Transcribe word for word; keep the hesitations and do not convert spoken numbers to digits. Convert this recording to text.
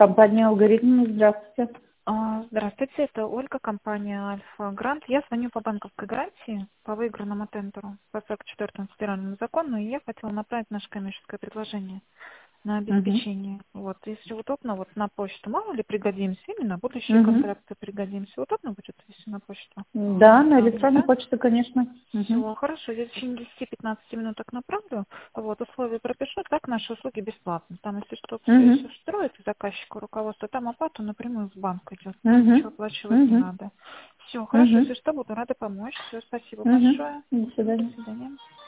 Компания «Алгоритм». Здравствуйте. А, Здравствуйте, это Ольга, компания Альфа Грант. Я звоню по банковской гарантии по выигранному тендеру по сорок четвёртому федеральному закону, и я хотела направить наше коммерческое предложение на Угу. обеспечение. Вот, если удобно, вот на почту, мало ли пригодимся, именно будущие Угу. контракты пригодимся. Удобно будет, если на почту Да, на направлю, электронную да? почту, конечно. Угу. Все, хорошо, я в течение десяти-пятнадцати минуток направлю. Вот, условия пропишу, так наши услуги бесплатны. Там, если что-то все, Угу. если устроит заказчику руководство, там оплату напрямую в банк идет. Там Угу. ничего оплачивать не Угу. надо. Все, хорошо, Угу. если что, буду рада помочь. Все, спасибо Угу. большое. До До свидания. свидания.